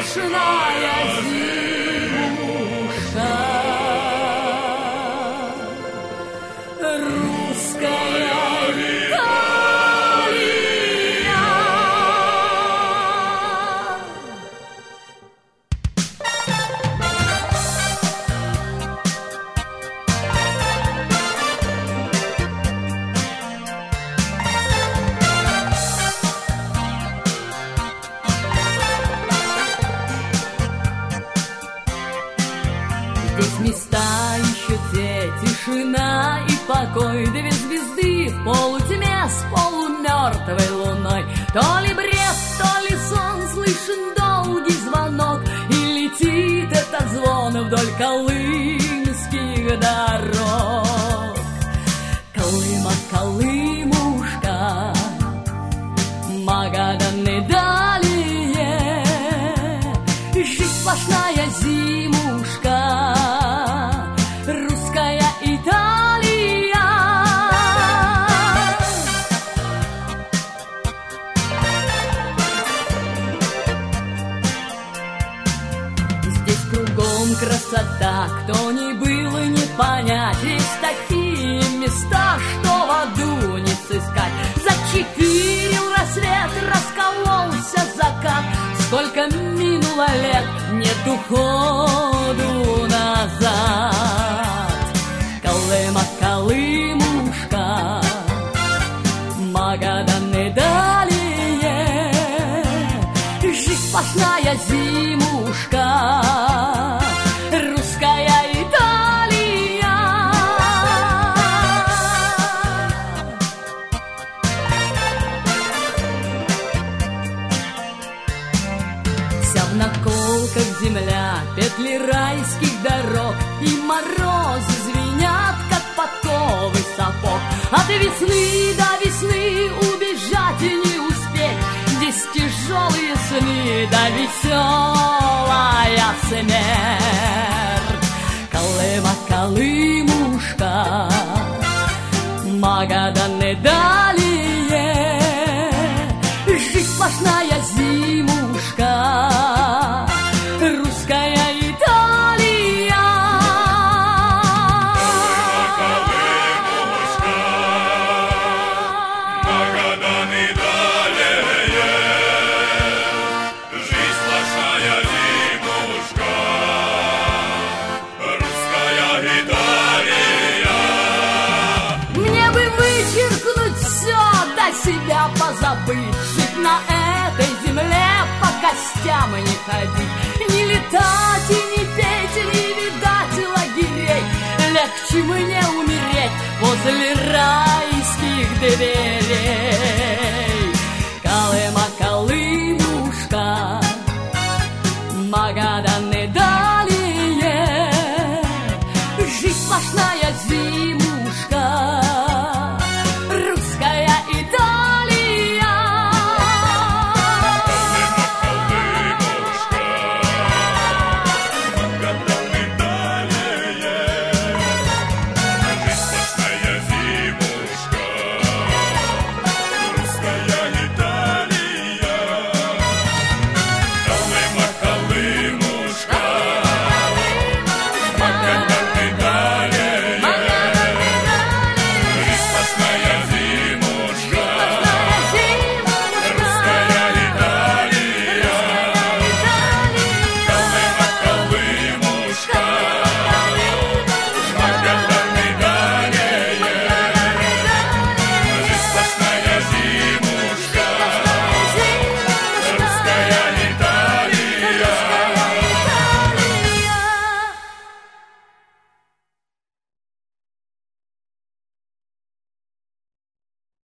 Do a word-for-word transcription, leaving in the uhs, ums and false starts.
сплошная зимушка. Русская здесь места еще те, тишина и покой, две звезды в полутьме с полумертвой луной. То ли бред, то ли сон, слышен долгий звонок, и летит этот звон вдоль колымских дорог. Колыма, Колымушка, Магадан и далее, жизнь сплошная зимушка. Русская Италия. Здесь кругом красота, кто не был и не понять. Есть такие места, что в аду не сыскать. Зачепирил рассвет, раскололся закат. Сколько минуло лет, нет уходу назад. Колыма, Колымушка, Магадан и далее, жизнь сплошная зимушка. Русская Италия. Вся в наколках земля, петли райских дорог, и морозы звенят, как подковы сапог. От весны до весны убежать и не успеть. Здесь тяжелые сны, да веселая смерть. Колыма, Колымушка, Магадан и далее, жизнь сплошная зимушка. Русская Италия. Магадан и далее, жизнь сплошная зимушка. Русская Италия. Мне бы вычеркнуть все, до себя позабыть, жить на этой земле, по костям и не ходить, не летать и не петь, не видать лагерей. Легче мне умереть возле райских дверей. Колыма, Колымушка, Магадан и далее, жизнь сплошная зимушка. Русская Италия. Магадан и далее, жизнь сплошная зимушка. Русская Италия. Колыма, Колымушка, Магадан